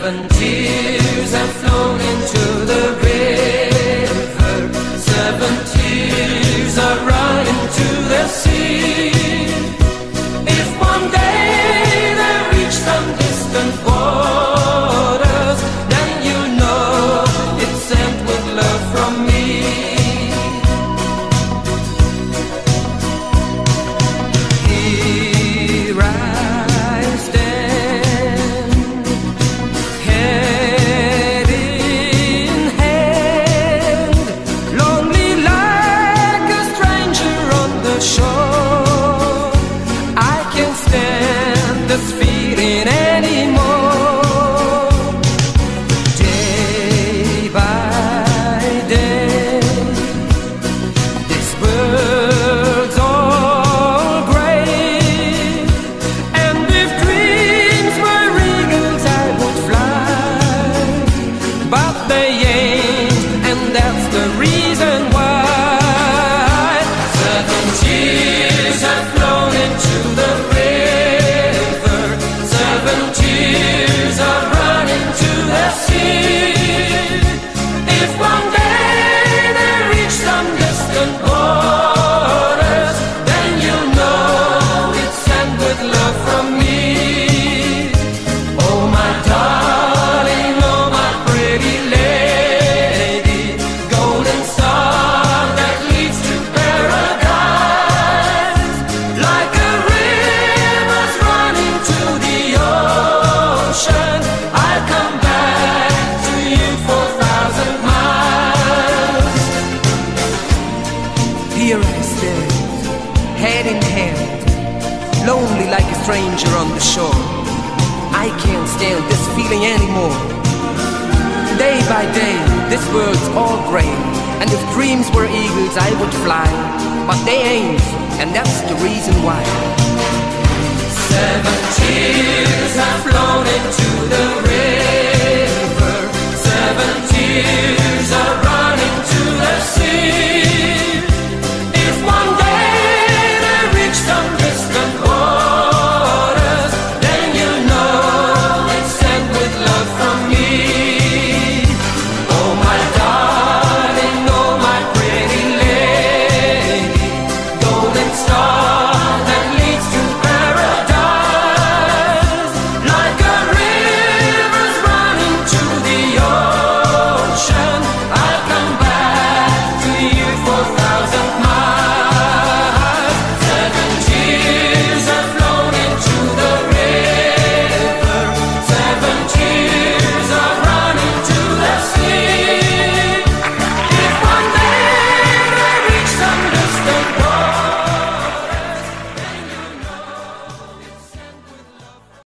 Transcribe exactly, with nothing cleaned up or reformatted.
Seven tears have flown into the river. Seven tears are running to the sea. If one day they reach some distant waters, then you know it's sent with love from me. Here I stand, head in hand, lonely like a stranger on the shore. I can't stand this feeling anymore. Day by day, this world's all gray, and if dreams were eagles I would fly, but they ain't, and that's the reason why. Seven tears have flown into the river. Seven tears are running to the sea. If one day they reach some distant waters, then you'll know it's sent with love from me. Oh my darling, oh my pretty lady, golden star that leads to paradise. Like a river's running to the ocean, I'll come back to you for a thousand miles. Here I stand, head in hand, lonely like a stranger on the shore. I can't stand this feeling anymore. Day by day, this world's all gray, and if dreams were eagles I would fly, but they ain't, and that's the reason why. Seven tears have flown into the river. Seven tears